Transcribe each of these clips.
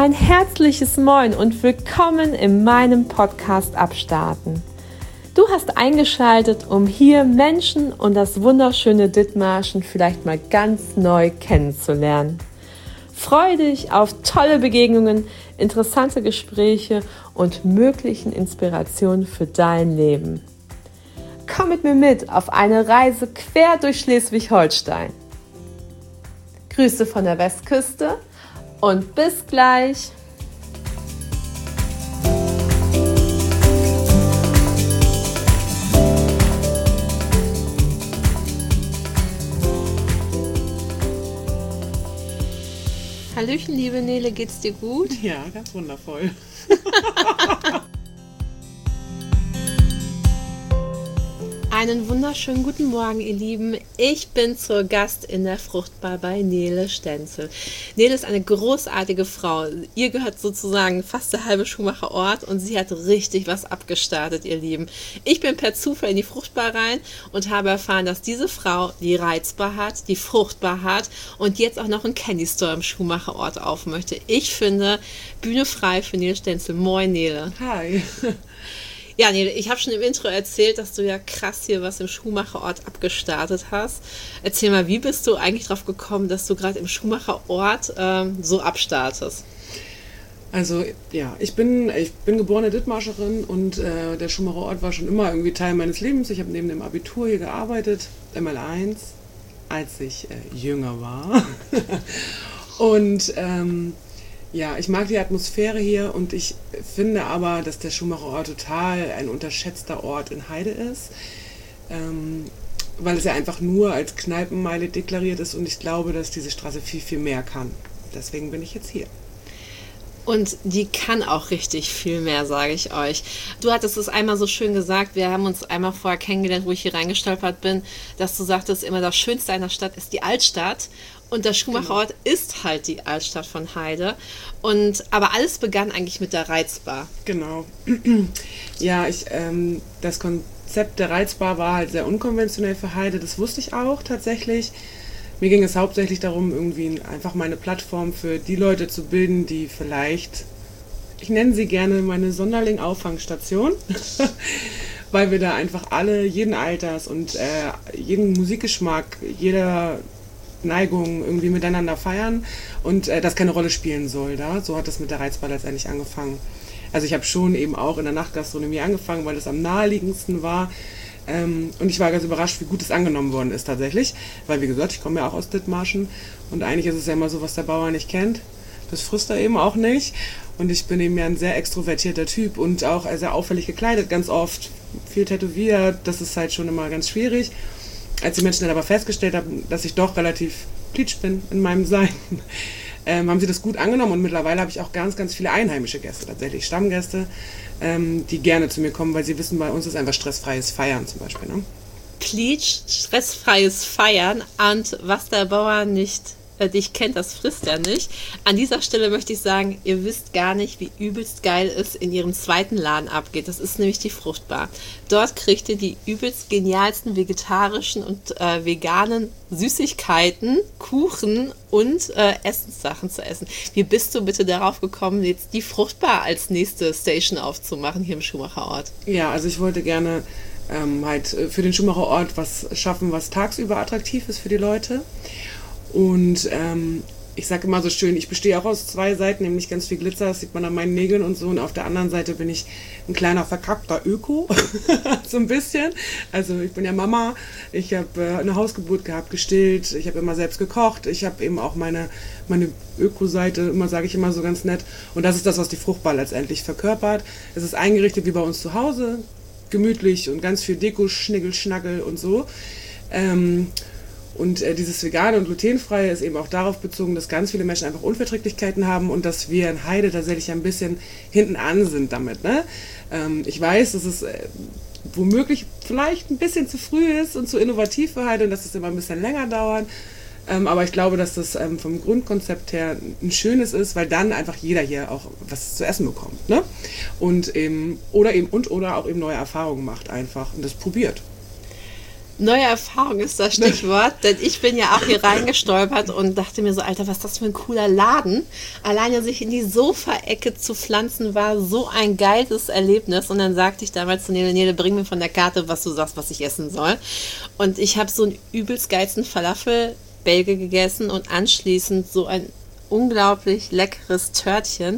ein herzliches Moin und willkommen in meinem Podcast Abstarten. Du hast eingeschaltet, um hier Menschen und das wunderschöne Dithmarschen vielleicht mal ganz neu kennenzulernen. Freue dich auf tolle Begegnungen, interessante Gespräche und möglichen Inspirationen für dein Leben. Komm mit mir mit auf eine Reise quer durch Schleswig-Holstein. Grüße von der Westküste und bis gleich. Hallöchen, liebe Nele, geht's dir gut? Ja, ganz wundervoll. Einen wunderschönen guten Morgen, ihr Lieben. Ich bin zur Gast in der Fruchtbar bei Nele Stenzel. Nele ist eine großartige Frau. Ihr gehört sozusagen fast der halbe Schuhmacher Ort und sie hat richtig was abgestartet, ihr Lieben. Ich bin per Zufall in die Fruchtbar rein und habe erfahren, dass diese Frau die Reizbar hat, die Fruchtbar hat und jetzt auch noch einen Candy Store im Schuhmacher Ort auf möchte. Ich finde, Bühne frei für Nele Stenzel. Moin, Nele. Hi. Ja, Nele, ich habe schon im Intro erzählt, dass du ja krass hier was im Schuhmacherort abgestartet hast. Erzähl mal, wie bist du eigentlich drauf gekommen, dass du gerade im Schuhmacherort so abstartest? Also ja, ich bin geborene Dithmarscherin und der Schuhmacherort war schon immer irgendwie Teil meines Lebens. Ich habe neben dem Abitur hier gearbeitet, ML1, als ich jünger war. Und ja, ich mag die Atmosphäre hier und ich finde aber, dass der Schuhmacherort total ein unterschätzter Ort in Heide ist, weil es ja einfach nur als Kneipenmeile deklariert ist und ich glaube, dass diese Straße viel, viel mehr kann. Deswegen bin ich jetzt hier. Und die kann auch richtig viel mehr, sage ich euch. Du hattest es einmal so schön gesagt, wir haben uns einmal vorher kennengelernt, wo ich hier reingestolpert bin, dass du sagtest, immer das Schönste einer Stadt ist die Altstadt. Und der Schuhmacherort ist halt die Altstadt von Heide. Aber alles begann eigentlich mit der Reizbar. Genau. Ja, das Konzept der Reizbar war halt sehr unkonventionell für Heide. Das wusste ich auch tatsächlich. Mir ging es hauptsächlich darum, irgendwie einfach meine Plattform für die Leute zu bilden, die vielleicht, ich nenne sie gerne meine Sonderling-Auffangstation, weil wir da einfach alle, jeden Alters und jeden Musikgeschmack, jeder Neigung irgendwie miteinander feiern und das keine Rolle spielen soll. So hat das mit der Reizbar letztendlich angefangen. Also ich habe schon eben auch in der Nachtgastronomie angefangen, weil es am naheliegendsten war. Und ich war ganz überrascht, wie gut es angenommen worden ist tatsächlich. Weil wie gesagt, ich komme ja auch aus Dithmarschen und eigentlich ist es ja immer so, was der Bauer nicht kennt, das frisst er eben auch nicht. Und ich bin eben ja ein sehr extrovertierter Typ und auch sehr auffällig gekleidet, ganz oft viel tätowiert. Das ist halt schon immer ganz schwierig. Als die Menschen dann aber festgestellt haben, dass ich doch relativ pleatsch bin in meinem Sein, haben sie das gut angenommen und mittlerweile habe ich auch ganz, ganz viele einheimische Gäste, tatsächlich Stammgäste, die gerne zu mir kommen, weil sie wissen, bei uns ist einfach stressfreies Feiern zum Beispiel. Ne? Pleatsch, stressfreies Feiern und was der Bauer nicht dich kennt, das frisst er nicht. An dieser Stelle möchte ich sagen, ihr wisst gar nicht, wie übelst geil es in ihrem zweiten Laden abgeht. Das ist nämlich die Fruchtbar. Dort kriegt ihr die übelst genialsten vegetarischen und veganen Süßigkeiten, Kuchen und Essenssachen zu essen. Wie bist du bitte darauf gekommen, jetzt die Fruchtbar als nächste Station aufzumachen hier im Schuhmacherort? Ja, also ich wollte gerne halt für den Schuhmacherort was schaffen, was tagsüber attraktiv ist für die Leute. Und ich sage immer so schön, ich bestehe auch aus zwei Seiten, nämlich ganz viel Glitzer, das sieht man an meinen Nägeln und so. Und auf der anderen Seite bin ich ein kleiner verkackter Öko, so ein bisschen. Also ich bin ja Mama, ich habe eine Hausgeburt gehabt, gestillt, ich habe immer selbst gekocht, ich habe eben auch meine Öko-Seite, immer sage ich immer so ganz nett. Und das ist das, was die Fruchtbar letztendlich verkörpert. Es ist eingerichtet wie bei uns zu Hause, gemütlich und ganz viel Deko, Schniggel, Schnaggel und so. Und dieses Vegane und Glutenfreie ist eben auch darauf bezogen, dass ganz viele Menschen einfach Unverträglichkeiten haben und dass wir in Heide tatsächlich ein bisschen hinten an sind damit. Ne? Ich weiß, dass es womöglich vielleicht ein bisschen zu früh ist und zu innovativ für Heide und dass es immer ein bisschen länger dauert. Aber ich glaube, dass das vom Grundkonzept her ein schönes ist, weil dann einfach jeder hier auch was zu essen bekommt. Ne? Und oder auch eben neue Erfahrungen macht einfach und das probiert. Neue Erfahrung ist das Stichwort, denn ich bin ja auch hier reingestolpert und dachte mir so, Alter, was ist das für ein cooler Laden. Alleine sich in die Sofaecke zu pflanzen, war so ein geiles Erlebnis. Und dann sagte ich damals zu Nele, bring mir von der Karte, was du sagst, was ich essen soll. Und ich habe so einen übelst geilsten Falafel-Belge gegessen und anschließend so ein unglaublich leckeres Törtchen.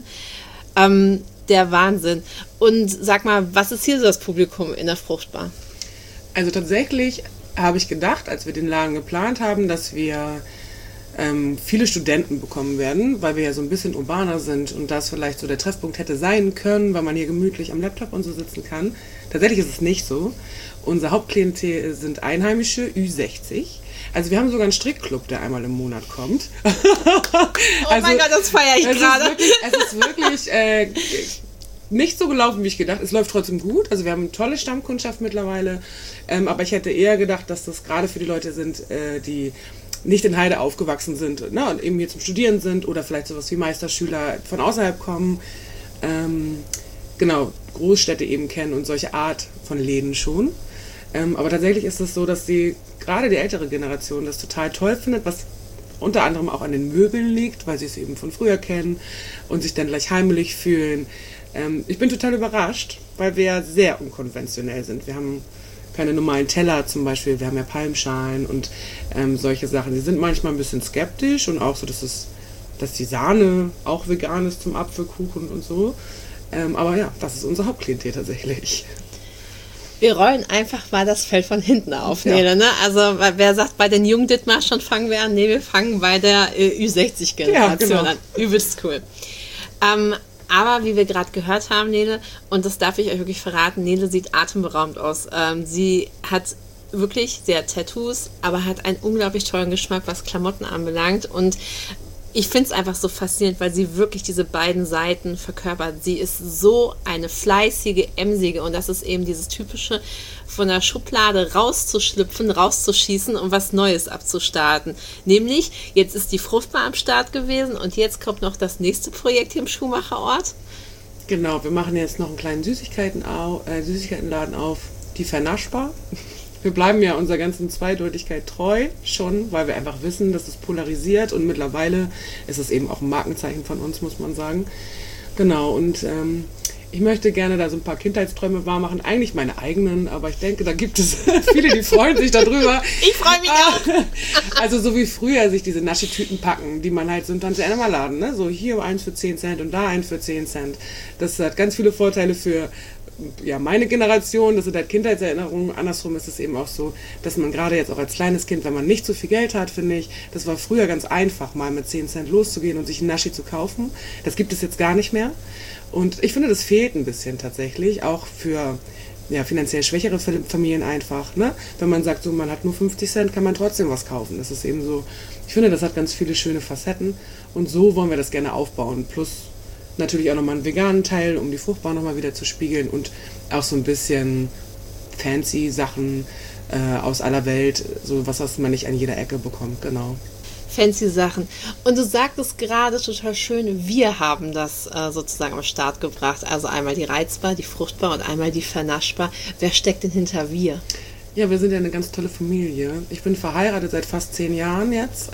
Der Wahnsinn. Und sag mal, was ist hier so das Publikum in der Fruchtbar? Also tatsächlich habe ich gedacht, als wir den Laden geplant haben, dass wir viele Studenten bekommen werden, weil wir ja so ein bisschen urbaner sind und das vielleicht so der Treffpunkt hätte sein können, weil man hier gemütlich am Laptop und so sitzen kann. Tatsächlich ist es nicht so. Unser Hauptklientel sind Einheimische, Ü60. Also wir haben sogar einen Strickclub, der einmal im Monat kommt. Oh mein Gott, das feiere ich gerade. Es ist wirklich nicht so gelaufen, wie ich gedacht. Es läuft trotzdem gut. Also wir haben eine tolle Stammkundschaft mittlerweile. Aber ich hätte eher gedacht, dass das gerade für die Leute sind, die nicht in Heide aufgewachsen sind, und eben hier zum Studieren sind oder vielleicht sowas wie Meisterschüler von außerhalb kommen. Genau, Großstädte eben kennen und solche Art von Läden schon. Aber tatsächlich ist es so, dass gerade die ältere Generation das total toll findet, was unter anderem auch an den Möbeln liegt, weil sie es eben von früher kennen und sich dann gleich heimelig fühlen. Ich bin total überrascht, weil wir ja sehr unkonventionell sind. Wir haben keine normalen Teller zum Beispiel, wir haben ja Palmschalen und solche Sachen. Die sind manchmal ein bisschen skeptisch und auch so, dass die Sahne auch vegan ist zum Apfelkuchen und so. Aber ja, das ist unser Hauptklientel tatsächlich. Wir rollen einfach mal das Feld von hinten auf, Nele, ne? Also wer sagt, bei den jungen Dithmarschern fangen wir an? Nee, wir fangen bei der Ü60-Generation an. Übelst cool. Aber wie wir gerade gehört haben, Nele, und das darf ich euch wirklich verraten, Nele sieht atemberaubend aus. Sie hat wirklich sehr Tattoos, aber hat einen unglaublich tollen Geschmack, was Klamotten anbelangt. Und ich finde es einfach so faszinierend, weil sie wirklich diese beiden Seiten verkörpert. Sie ist so eine fleißige, emsige und das ist eben dieses typische, von der Schublade rauszuschlüpfen, rauszuschießen und was Neues abzustarten. Nämlich, jetzt ist die Fruchtbar am Start gewesen und jetzt kommt noch das nächste Projekt hier im Schuhmacherort. Genau, wir machen jetzt noch einen kleinen Süßigkeitenladen auf, die Vernaschbar. Wir bleiben ja unserer ganzen Zweideutigkeit treu, schon, weil wir einfach wissen, dass es polarisiert und mittlerweile ist es eben auch ein Markenzeichen von uns, muss man sagen. Genau, und ich möchte gerne da so ein paar Kindheitsträume wahrmachen, eigentlich meine eigenen, aber ich denke, da gibt es viele, die freuen sich darüber. Ich freue mich auch. Also so wie früher sich diese Naschetüten packen, die man halt so im Tante-Emma-Laden, ne? So hier eins für 10 Cent und da eins für 10 Cent. Das hat ganz viele Vorteile für meine Generation, das sind halt Kindheitserinnerungen. Andersrum ist es eben auch so, dass man gerade jetzt auch als kleines Kind, wenn man nicht so viel Geld hat, finde ich, das war früher ganz einfach, mal mit 10 Cent loszugehen und sich einen Naschi zu kaufen. Das gibt es jetzt gar nicht mehr. Und ich finde, das fehlt ein bisschen tatsächlich, auch für finanziell schwächere Familien einfach. Ne? Wenn man sagt, so man hat nur 50 Cent, kann man trotzdem was kaufen. Das ist eben so, ich finde, das hat ganz viele schöne Facetten und so wollen wir das gerne aufbauen. Plus natürlich auch nochmal einen veganen Teil, um die Fruchtbar nochmal wieder zu spiegeln und auch so ein bisschen fancy Sachen aus aller Welt, so was man nicht an jeder Ecke bekommt, genau. Fancy Sachen. Und du sagtest gerade total schön, wir haben das sozusagen am Start gebracht. Also einmal die Reizbar, die Fruchtbar und einmal die Vernaschbar. Wer steckt denn hinter wir? Ja, wir sind ja eine ganz tolle Familie. Ich bin verheiratet seit fast 10 Jahren jetzt.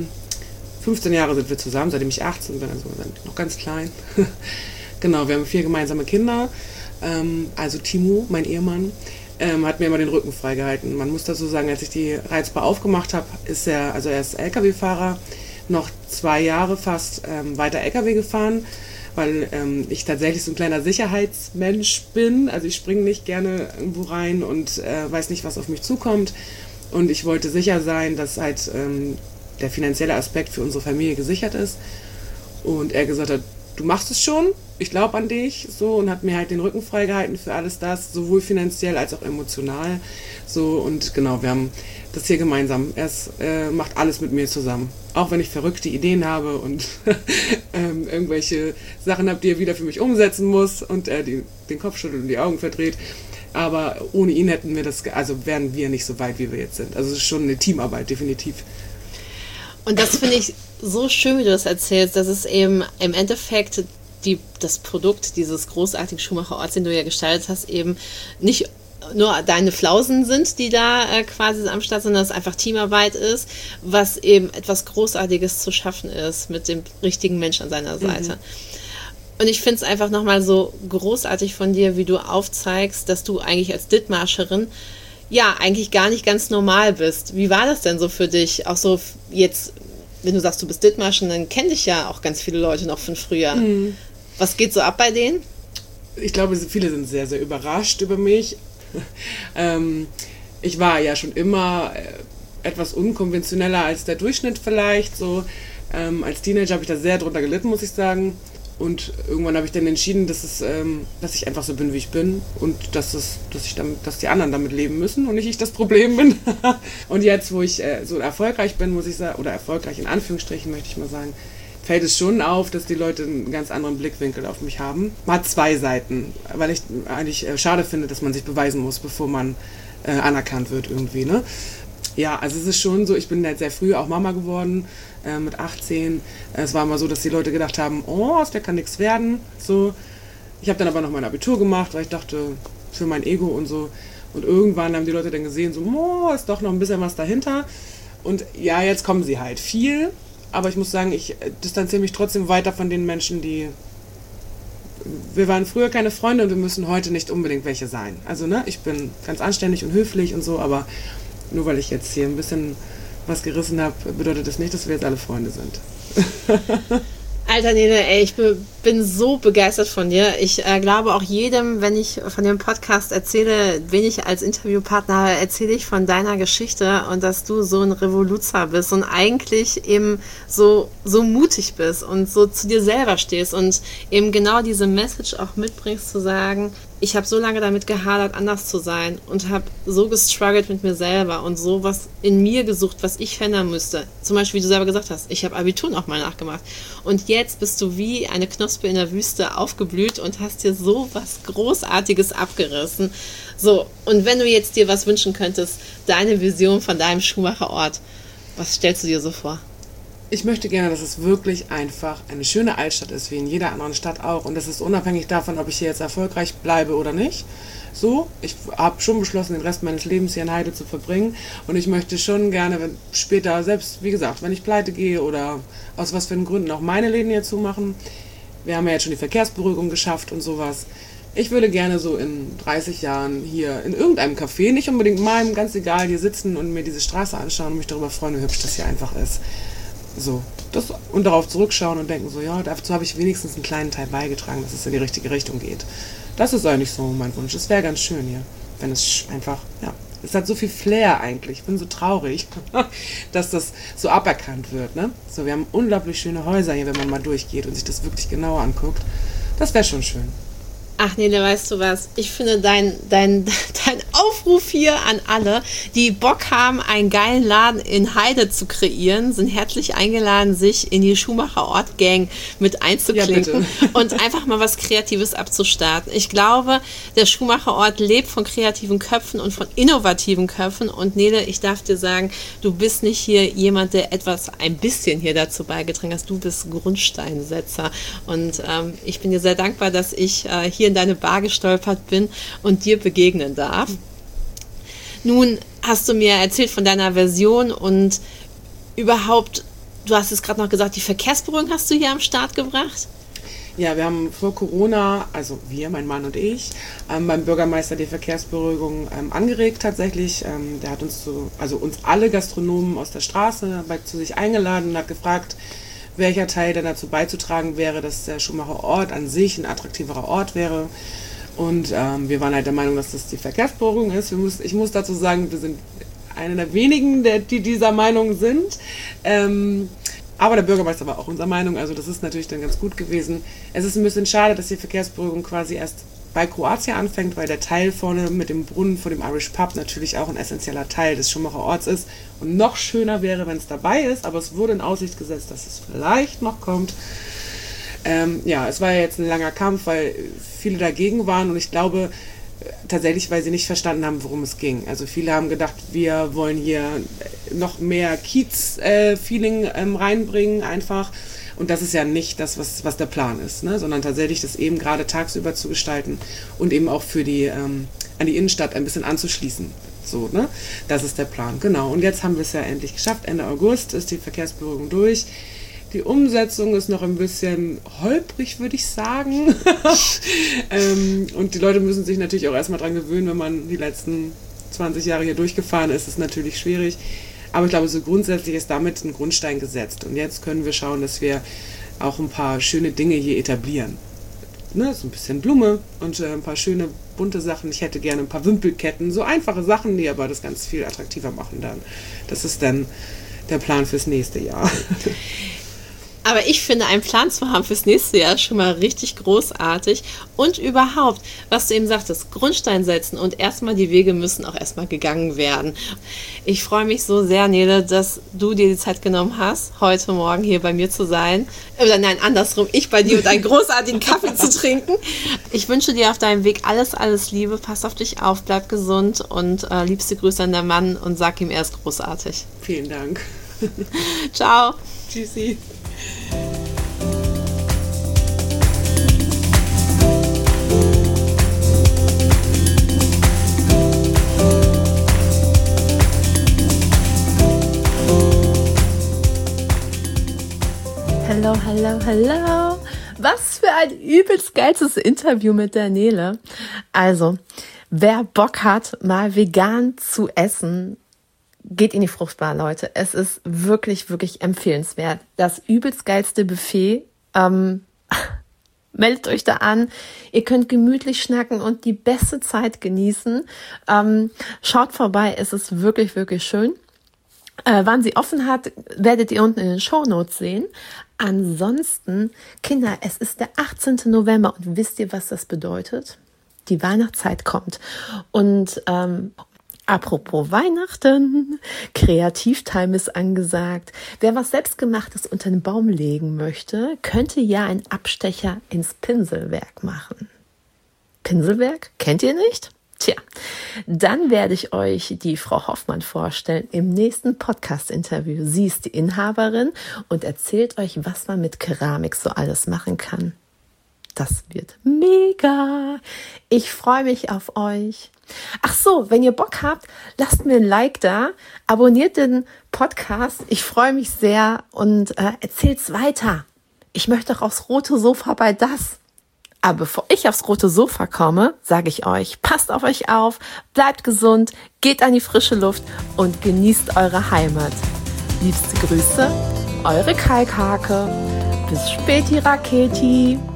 15 Jahre sind wir zusammen, seitdem ich 18 bin, also noch ganz klein. Genau, wir haben 4 gemeinsame Kinder. Also Timo, mein Ehemann, hat mir immer den Rücken freigehalten. Man muss dazu sagen, als ich die Reizbar aufgemacht habe, er ist LKW-Fahrer, noch 2 Jahre fast weiter LKW gefahren, weil ich tatsächlich so ein kleiner Sicherheitsmensch bin. Also ich springe nicht gerne irgendwo rein und weiß nicht, was auf mich zukommt. Und ich wollte sicher sein, dass halt der finanzielle Aspekt für unsere Familie gesichert ist. Und er gesagt hat, du machst es schon, ich glaube an dich, so, und hat mir halt den Rücken freigehalten für alles das, sowohl finanziell als auch emotional. So, und genau, wir haben das hier gemeinsam. Er macht alles mit mir zusammen. Auch wenn ich verrückte Ideen habe und irgendwelche Sachen habe, die er wieder für mich umsetzen muss und er den Kopf schüttelt und die Augen verdreht. Aber ohne ihn wären wir nicht so weit, wie wir jetzt sind. Also es ist schon eine Teamarbeit, definitiv. Und das finde ich so schön, wie du das erzählst, dass es eben im Endeffekt das Produkt dieses großartigen Schuhmacherorts, den du ja gestaltet hast, eben nicht nur deine Flausen sind, die da quasi am Start sind, dass es einfach Teamarbeit ist, was eben etwas Großartiges zu schaffen ist mit dem richtigen Mensch an seiner Seite. Und ich finde es einfach nochmal so großartig von dir, wie du aufzeigst, dass du eigentlich als Dithmarscherin ja eigentlich gar nicht ganz normal bist. Wie war das denn so für dich? Auch so jetzt, wenn du sagst, du bist Dithmarschen, dann kennen dich ja auch ganz viele Leute noch von früher. Was geht so ab bei denen? Ich glaube, viele sind sehr, sehr überrascht über mich. Ich war ja schon immer etwas unkonventioneller als der Durchschnitt vielleicht. So, als Teenager habe ich da sehr drunter gelitten, muss ich sagen. Und irgendwann habe ich dann entschieden, dass ich einfach so bin, wie ich bin und dass die anderen damit leben müssen und nicht ich das Problem bin. Und jetzt, wo ich so erfolgreich bin, muss ich sagen, oder erfolgreich in Anführungsstrichen möchte ich mal sagen, fällt es schon auf, dass die Leute einen ganz anderen Blickwinkel auf mich haben. Man hat zwei Seiten, weil ich eigentlich schade finde, dass man sich beweisen muss, bevor man anerkannt wird irgendwie, ne? Ja, also es ist schon so, ich bin halt sehr früh auch Mama geworden, mit 18. Es war immer so, dass die Leute gedacht haben, oh, aus der kann nichts werden. So. Ich habe dann aber noch mein Abitur gemacht, weil ich dachte, für mein Ego und so. Und irgendwann haben die Leute dann gesehen, so, oh, ist doch noch ein bisschen was dahinter. Und ja, jetzt kommen sie halt viel. Aber ich muss sagen, ich distanziere mich trotzdem weiter von den Menschen, wir waren früher keine Freunde und wir müssen heute nicht unbedingt welche sein. Also, ne, ich bin ganz anständig und höflich und so, aber nur weil ich jetzt hier ein bisschen was gerissen habe, bedeutet das nicht, dass wir jetzt alle Freunde sind. Alter Nele, ey, ich bin so begeistert von dir. Ich glaube auch jedem, wenn ich von dem Podcast erzähle, wen ich als Interviewpartner habe, erzähle ich von deiner Geschichte und dass du so ein Revoluzer bist und eigentlich eben so mutig bist und so zu dir selber stehst und eben genau diese Message auch mitbringst, zu sagen, ich habe so lange damit gehadert, anders zu sein und habe so gestruggelt mit mir selber und so was in mir gesucht, was ich verändern müsste. Zum Beispiel, wie du selber gesagt hast, ich habe Abitur noch mal nachgemacht. Und jetzt bist du wie eine Knospe in der Wüste aufgeblüht und hast dir so was Großartiges abgerissen. So, und wenn du jetzt dir was wünschen könntest, deine Vision von deinem Schuhmacherort, was stellst du dir so vor? Ich möchte gerne, dass es wirklich einfach eine schöne Altstadt ist, wie in jeder anderen Stadt auch. Und das ist unabhängig davon, ob ich hier jetzt erfolgreich bleibe oder nicht. So, ich habe schon beschlossen, den Rest meines Lebens hier in Heide zu verbringen. Und ich möchte schon gerne, wenn später, selbst wie gesagt, wenn ich pleite gehe oder aus was für Gründen auch meine Läden hier zumachen. Wir haben ja jetzt schon die Verkehrsberuhigung geschafft und sowas. Ich würde gerne so in 30 Jahren hier in irgendeinem Café, nicht unbedingt meinem, ganz egal, hier sitzen und mir diese Straße anschauen und mich darüber freuen, wie hübsch das hier einfach ist. So, und darauf zurückschauen und denken so, ja, dazu habe ich wenigstens einen kleinen Teil beigetragen, dass es in die richtige Richtung geht. Das ist eigentlich so mein Wunsch. Es wäre ganz schön hier, wenn es einfach, ja, es hat so viel Flair eigentlich. Ich bin so traurig, dass das so aberkannt wird, ne? So, wir haben unglaublich schöne Häuser hier, wenn man mal durchgeht und sich das wirklich genauer anguckt. Das wäre schon schön. Ach Nele, weißt du was? Ich finde dein Aufruf hier an alle, die Bock haben, einen geilen Laden in Heide zu kreieren, sind herzlich eingeladen, sich in die Schuhmacher-Ort-Gang mit einzuklinken und einfach mal was Kreatives abzustarten. Ich glaube, der Schuhmacher-Ort lebt von kreativen Köpfen und von innovativen Köpfen. Und Nele, ich darf dir sagen, du bist nicht hier jemand, der ein bisschen hier dazu beigetragen hat. Du bist Grundsteinsetzer. Und ich bin dir sehr dankbar, dass ich hier in deine Bar gestolpert bin und dir begegnen darf. Nun hast du mir erzählt von deiner Version und überhaupt, du hast es gerade noch gesagt, die Verkehrsberuhigung hast du hier am Start gebracht? Ja, wir haben vor Corona, also wir, mein Mann und ich, beim Bürgermeister die Verkehrsberuhigung angeregt tatsächlich. Der hat uns alle Gastronomen aus der Straße zu sich eingeladen und hat gefragt, welcher Teil denn dazu beizutragen wäre, dass der Schuhmacher Ort an sich ein attraktiverer Ort wäre. Und wir waren halt der Meinung, dass das die Verkehrsberuhigung ist. Ich muss dazu sagen, wir sind einer der wenigen, die dieser Meinung sind. Aber der Bürgermeister war auch unserer Meinung, also das ist natürlich dann ganz gut gewesen. Es ist ein bisschen schade, dass die Verkehrsberuhigung quasi erst bei Kroatien anfängt, weil der Teil vorne mit dem Brunnen vor dem Irish Pub natürlich auch ein essentieller Teil des Schuhmacher Orts ist. Und noch schöner wäre, wenn es dabei ist, aber es wurde in Aussicht gesetzt, dass es vielleicht noch kommt. Ja, es war ja jetzt ein langer Kampf, weil viele dagegen waren und ich glaube tatsächlich, weil sie nicht verstanden haben, worum es ging. Also viele haben gedacht, wir wollen hier noch mehr Kiez-Feeling reinbringen einfach. Und das ist ja nicht das, was der Plan ist, ne? Sondern tatsächlich das eben gerade tagsüber zu gestalten und eben auch für die an die Innenstadt ein bisschen anzuschließen. So, ne? Das ist der Plan, genau. Und jetzt haben wir es ja endlich geschafft. Ende August ist die Verkehrsberuhigung durch. Die Umsetzung ist noch ein bisschen holprig, würde ich sagen. Und die Leute müssen sich natürlich auch erstmal dran gewöhnen, wenn man die letzten 20 Jahre hier durchgefahren ist, ist natürlich schwierig. Aber ich glaube, so grundsätzlich ist damit ein Grundstein gesetzt. Und jetzt können wir schauen, dass wir auch ein paar schöne Dinge hier etablieren. Ne, so ein bisschen Blume und ein paar schöne bunte Sachen. Ich hätte gerne ein paar Wimpelketten, so einfache Sachen, die aber das ganz viel attraktiver machen dann. Das ist dann der Plan fürs nächste Jahr. Aber ich finde, einen Plan zu haben fürs nächste Jahr schon mal richtig großartig. Und überhaupt, was du eben sagtest, Grundstein setzen und erstmal die Wege müssen auch erstmal gegangen werden. Ich freue mich so sehr, Nele, dass du dir die Zeit genommen hast, heute Morgen hier bei mir zu sein. Oder nein, andersrum, ich bei dir und einen großartigen Kaffee zu trinken. Ich wünsche dir auf deinem Weg alles, alles Liebe. Pass auf dich auf, bleib gesund und liebste Grüße an deinen Mann und sag ihm, er ist großartig. Vielen Dank. Ciao. Tschüssi. Hallo, hallo, hallo. Was für ein übelst geiles Interview mit der Nele. Also, wer Bock hat, mal vegan zu essen, geht in die Fruchtbar, Leute. Es ist wirklich, wirklich empfehlenswert. Das übelst geilste Buffet. Meldet euch da an. Ihr könnt gemütlich schnacken und die beste Zeit genießen. Schaut vorbei. Es ist wirklich, wirklich schön. Wann sie offen hat, werdet ihr unten in den Shownotes sehen. Ansonsten, Kinder, es ist der 18. November und wisst ihr, was das bedeutet? Die Weihnachtszeit kommt. Und apropos Weihnachten, Kreativtime ist angesagt. Wer was Selbstgemachtes unter den Baum legen möchte, könnte ja einen Abstecher ins Pinselwerk machen. Pinselwerk? Kennt ihr nicht? Tja, dann werde ich euch die Frau Hoffmann vorstellen im nächsten Podcast-Interview. Sie ist die Inhaberin und erzählt euch, was man mit Keramik so alles machen kann. Das wird mega. Ich freue mich auf euch. Ach so, wenn ihr Bock habt, lasst mir ein Like da, abonniert den Podcast. Ich freue mich sehr und erzählt's weiter. Ich möchte auch aufs rote Sofa bei das. Aber bevor ich aufs rote Sofa komme, sage ich euch, passt auf euch auf, bleibt gesund, geht an die frische Luft und genießt eure Heimat. Liebste Grüße, eure Kalkhake. Bis späti, Raketi.